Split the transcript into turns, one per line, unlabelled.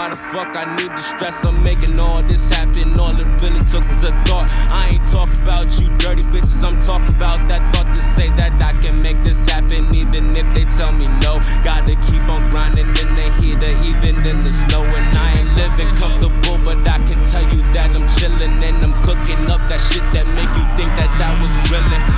why the fuck I need the stress. I'm making all this happen, all it really took was a thought. I ain't talking about you dirty bitches, I'm talking about that thought to say that I can make this happen, even if they tell me no. Gotta keep on grinding in the heat or even in the snow. And I ain't living comfortable, but I can tell you that I'm chillin' and I'm cooking up that shit that make you think that I was grillin'.